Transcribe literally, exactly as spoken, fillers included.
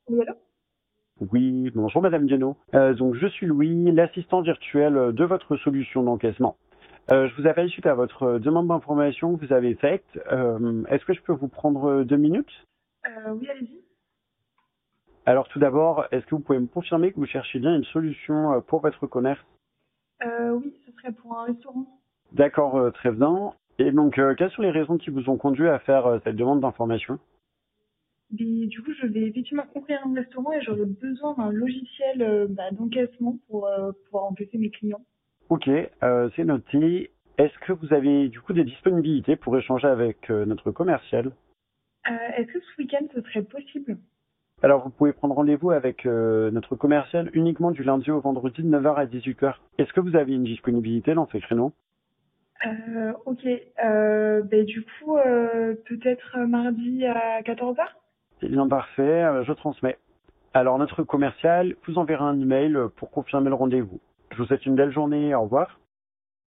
Oui, allô? Oui, bonjour Madame Guénaud. Euh, donc je suis Louis, l'assistant virtuel de votre solution d'encaissement. Euh, je vous appelle suite à votre demande d'information que vous avez faite. Euh, Est-ce que je peux vous prendre deux minutes? Euh, oui, allez-y. Alors tout d'abord, est-ce que vous pouvez me confirmer que vous cherchez bien une solution euh, pour votre commerce? Euh, oui, ce serait pour un restaurant. D'accord, euh, très bien. Et donc, euh, quelles sont les raisons qui vous ont conduit à faire euh, cette demande d'information? Mais du coup, je vais effectivement ouvrir un restaurant et j'aurais besoin d'un logiciel euh, bah, d'encaissement pour euh, pouvoir encaisser mes clients. Ok, euh, c'est noté. Est-ce que vous avez du coup des disponibilités pour échanger avec euh, notre commercial? Euh, Est-ce que ce week-end, ce serait possible? Alors, vous pouvez prendre rendez-vous avec euh, notre commercial uniquement du lundi au vendredi de neuf heures à dix-huit heures. Est-ce que vous avez une disponibilité dans ces créneaux? Euh, ok. Euh, bah, du coup, euh, peut-être mardi à quatorze heures. C'est bien parfait, euh, je transmets. Alors, notre commercial vous enverra un email pour confirmer le rendez-vous. Je vous souhaite une belle journée, au revoir.